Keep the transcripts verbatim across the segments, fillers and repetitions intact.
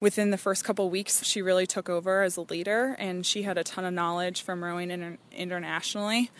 Within the first couple weeks, she really took over as a leader, and she had a ton of knowledge from rowing inter- internationally.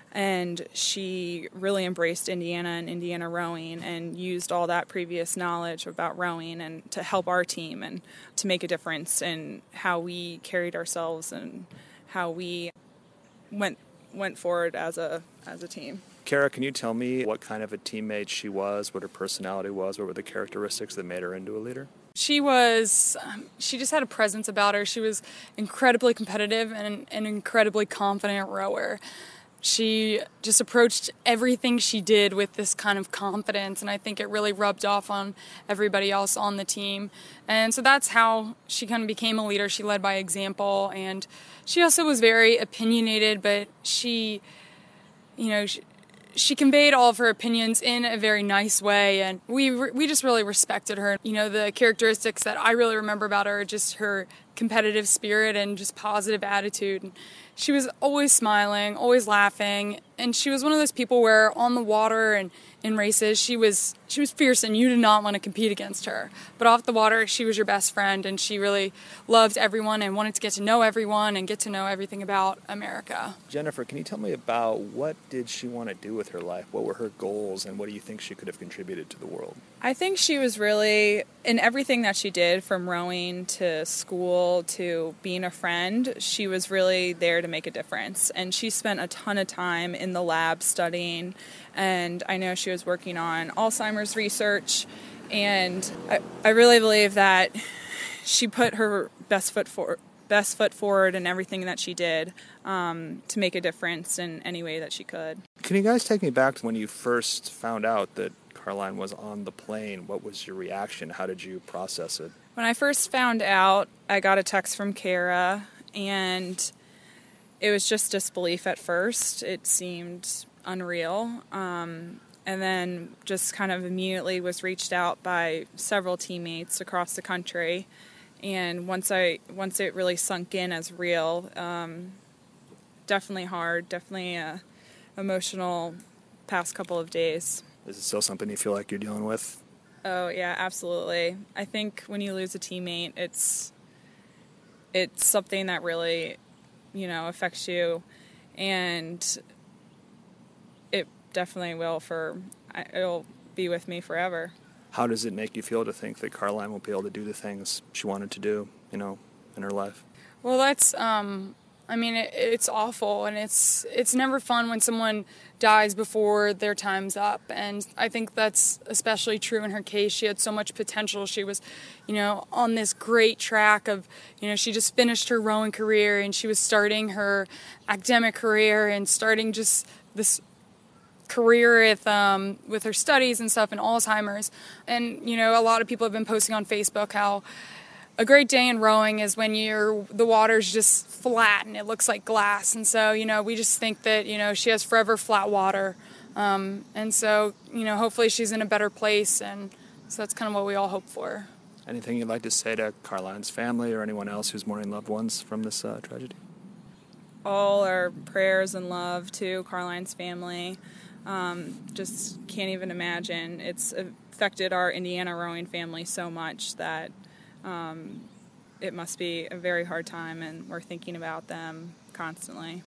And she really embraced Indiana and Indiana rowing and used all that previous knowledge about rowing and to help our team and to make a difference in how we carried ourselves and how we went went forward as a as a team. Kara, can you tell me what kind of a teammate she was, what her personality was, what were the characteristics that made her into a leader? She was, um, she just had a presence about her. She was incredibly competitive and an incredibly confident rower. She just approached everything she did with this kind of confidence, and I think it really rubbed off on everybody else on the team. And so that's how she kind of became a leader. She led by example, and she also was very opinionated, but she, you know, she, She conveyed all of her opinions in a very nice way, and we we just really respected her. You know, the characteristics that I really remember about her are just her competitive spirit and just positive attitude. And she was always smiling, always laughing, and she was one of those people where on the water and in races she was she was fierce and you did not want to compete against her. But off the water, she was your best friend, and she really loved everyone and wanted to get to know everyone and get to know everything about America. Jennifer, can you tell me about what did she want to do with her life? What were her goals, and what do you think she could have contributed to the world? I think she was really, in everything that she did, from rowing to school to being a friend, she was really there to make a difference. And she spent a ton of time in the lab studying, and I know she was working on Alzheimer's research, and I, I really believe that she put her best foot forward. best foot forward in everything that she did um, to make a difference in any way that she could. Can you guys take me back to when you first found out that Caroline was on the plane? What was your reaction? How did you process it? When I first found out, I got a text from Kara, and it was just disbelief at first. It seemed unreal. Um, and then just kind of immediately was reached out by several teammates across the country. And once I once it really sunk in as real, um, definitely hard, definitely a emotional past couple of days. Is it still something you feel like you're dealing with? Oh yeah, absolutely. I think when you lose a teammate, it's it's something that really, you know, affects you, and it definitely will for it'll be with me forever. How does it make you feel to think that Caroline won't be able to do the things she wanted to do, you know, in her life? Well, that's, um, I mean, it, it's awful, and it's it's never fun when someone dies before their time's up, and I think that's especially true in her case. She had so much potential. She was, you know, on this great track of, you know, she just finished her rowing career, and she was starting her academic career and starting just this career with um, with her studies and stuff in Alzheimer's. And, you know, a lot of people have been posting on Facebook how a great day in rowing is when you're the water's just flat and it looks like glass. And so, you know, we just think that, you know, she has forever flat water. Um, and so, you know, hopefully she's in a better place. And so that's kind of what we all hope for. Anything you'd like to say to Caroline's family or anyone else who's mourning loved ones from this uh, tragedy? All our prayers and love to Caroline's family. Um, just can't even imagine. It's affected our Indiana rowing family so much that um, it must be a very hard time, and we're thinking about them constantly.